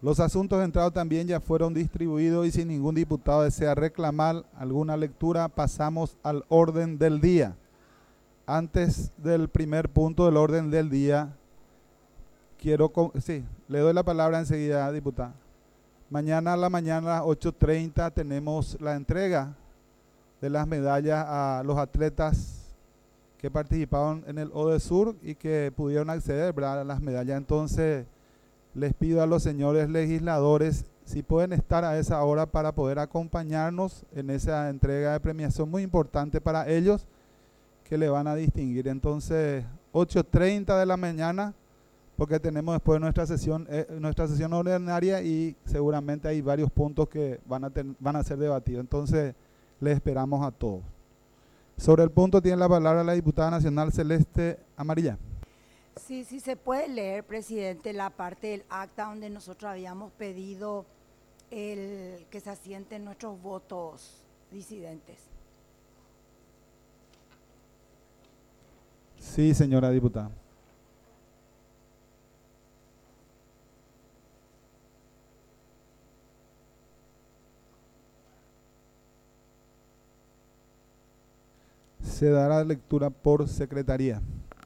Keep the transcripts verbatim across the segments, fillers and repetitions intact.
Los asuntos entrados también ya fueron distribuidos y si ningún diputado desea reclamar alguna lectura, pasamos al orden del día. Antes del primer punto del orden del día, quiero, sí, le doy la palabra enseguida, diputada. Mañana a la mañana a las ocho treinta tenemos la entrega de las medallas a los atletas que participaron en el ODESUR y que pudieron acceder, ¿verdad?, a las medallas. Entonces, les pido a los señores legisladores si pueden estar a esa hora para poder acompañarnos en esa entrega de premiación muy importante para ellos que le van a distinguir. Entonces, ocho treinta de la mañana, porque tenemos después nuestra sesión, eh, nuestra sesión ordinaria y seguramente hay varios puntos que van a, ten, van a ser debatidos. Entonces, les esperamos a todos. Sobre el punto tiene la palabra la diputada nacional Celeste Amarilla. Sí, sí se puede leer, presidente, la parte del acta donde nosotros habíamos pedido el que se asienten nuestros votos disidentes. Sí, señora diputada. Se dará lectura por secretaría.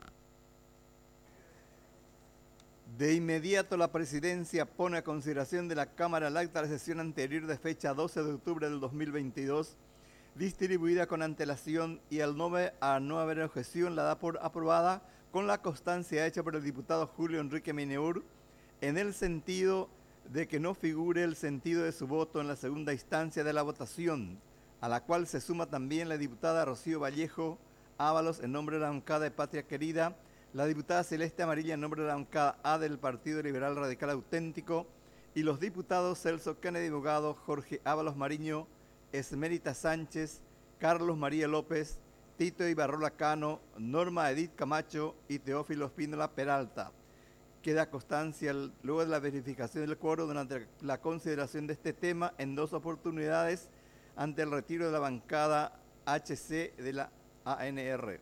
De inmediato la presidencia pone a consideración de la Cámara el acta de la sesión anterior de fecha doce de octubre del dos mil veintidós, distribuida con antelación y al no, a no haber objeción la da por aprobada con la constancia hecha por el diputado Julio Enrique Mineur en el sentido de que no figure el sentido de su voto en la segunda instancia de la votación, a la cual se suma también la diputada Rocío Vallejo Ábalos en nombre de la bancada de Patria Querida, la diputada Celeste Amarilla en nombre de la bancada A del Partido Liberal Radical Auténtico y los diputados Celso Kennedy Bogado, Jorge Ábalos Mariño, Esmerita Sánchez, Carlos María López, Tito Ibarrola Cano, Norma Edith Camacho y Teófilo Espínola Peralta. Queda constancia luego de la verificación del quórum durante la consideración de este tema en dos oportunidades ante el retiro de la bancada H C de la A N R.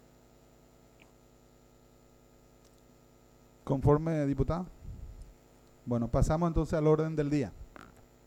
¿Conforme, diputada? Bueno, pasamos entonces al orden del día.